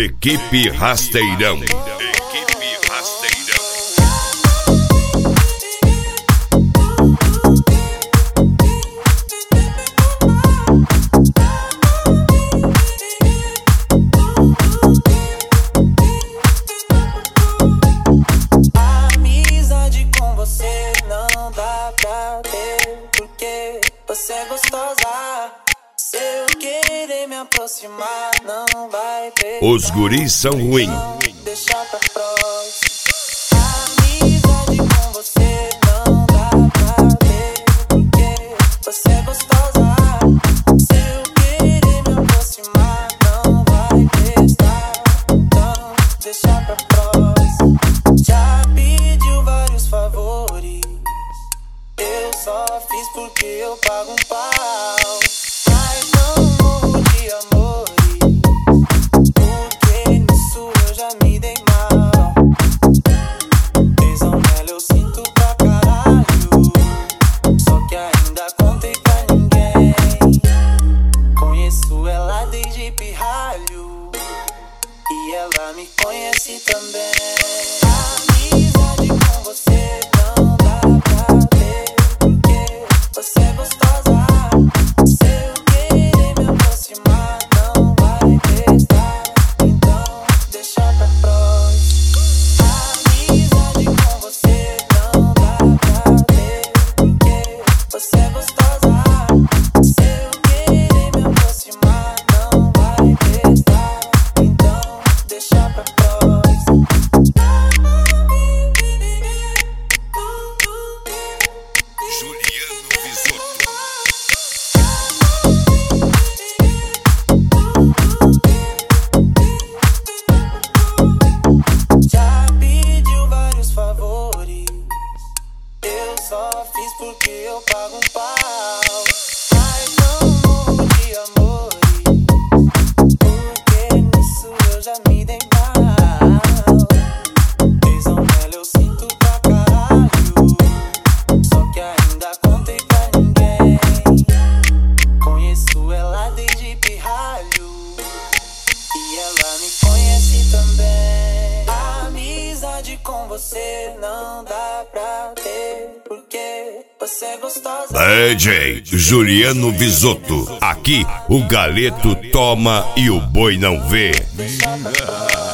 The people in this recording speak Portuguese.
Equipe Rasteirão. Amizade com você não dá pra ter, porque você é gostosa. Se eu querer me aproximar, não vai ter. Os guris são ruins. Deixa pra próxima. Amizade com você não dá pra ter, porque você é gostosa. Se eu querer me aproximar, não vai prestar. Então, deixa pra próxima. Já pediu vários favores, eu só fiz porque eu pago um pau. Mas não morro de amores, porque nisso eu já me dei mal. Tesão nela eu sinto pra caralho, só que ainda contei pra ninguém. Conheço ela desde pirralho, e ela me conhece também. Amizade com você não dá pra ter, porque você é gostosa. Se eu querer me aproximar, não vai prestar. Então, deixa pra próxima. Amizade com você não dá pra ter, porque você é gostosa. Se eu querer me aproximar, não vai prestar. Então, deixa pra próxima. Juliano Visotto. Já pediu vários favores, eu só fiz porque eu pago um pau. Mas não morro de amores, porque nisso eu já me dei mal. Tesão nela eu sinto pra caralho, só que ainda contei pra ninguém. Conheço ela desde pirralho, e ela me conhece também. Amizade com você não dá pra ter, porque você é gostosa. DJ Juliano Visotto. Aqui o galeto toma e o boi não vê. Deixa pra próxima.